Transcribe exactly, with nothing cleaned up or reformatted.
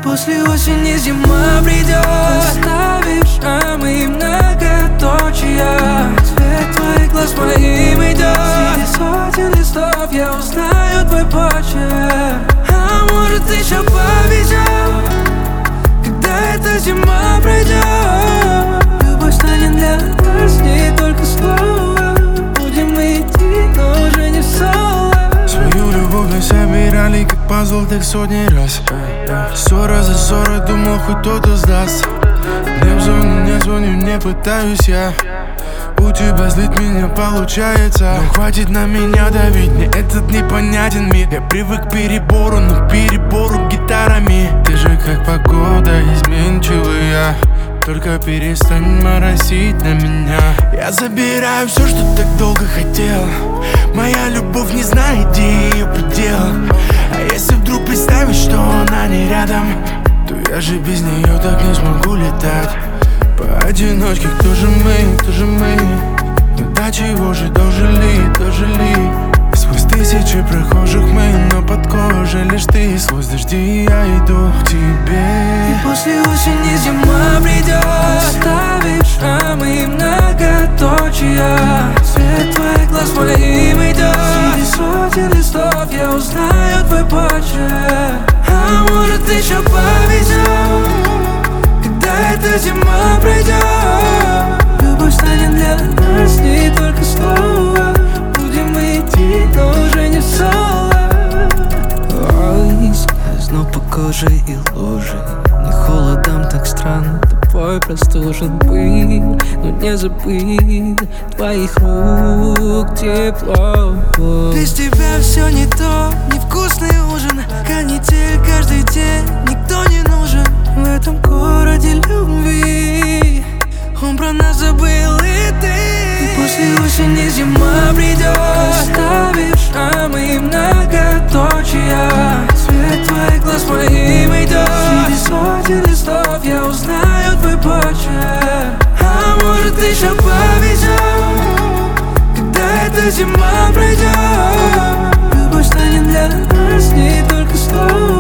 после осени зима придет, оставишь шрамы и многоточия. Цвет твоих глаз моим идет. Среди сотен листов я узнаю твой почерк. А может еще повезет, когда эта зима пройдет. Любовь станет для нас не только слова. Будем мы идти, но уже не в соло. Свою любовь мы собирали, как пазл, так сотни раз. Ссора за ссорой, думал, хоть кто-то сдаст. Не в зону, не звоню, не пытаюсь я. У тебя злить меня получается. Но хватит на меня давить, мне этот непонятен мир. Я привык к перебору, но перебору гитарами. Ты же как погода, изменчивая. Только перестань моросить на меня. Я забираю все, что так долго хотел. Моя любовь не знает, где ее предел. А если вдруг представить, что она не рядом, то я же без нее так не смогу летать. Поодиночке, кто же мы, кто же мы? Ну до чего же дожили, дожили? Сквозь тысячи прохожих мы, но под кожей лишь ты. Сквозь дожди я иду к тебе. И после осени зима придет, оставишь шрамы и многоточия. Цвет твоих глаз моим идет. Среди сотен листов я узнаю твой почерк. А может еще повезет, когда эта зима пройдет. Любовь станет для нас не только слова. Будем мы идти, но уже не в соло. Ой, скользну по коже и луже. Не холодом так странно, тобой простужен пыль. Но не забыть твоих рук тепло. Без тебя все не то, невкусный ужин. Канитель каждый день, никто не нужен в этом городе любви. Он про нас забыл, и ты. И после осени зима придет, оставишь шрамы и многоточия. Цвет твоих глаз моим идет. Среди сотен листов я узнаю твой почерк. А может еще повезет, когда эта зима пройдет. Любовь станет для нас не только словом.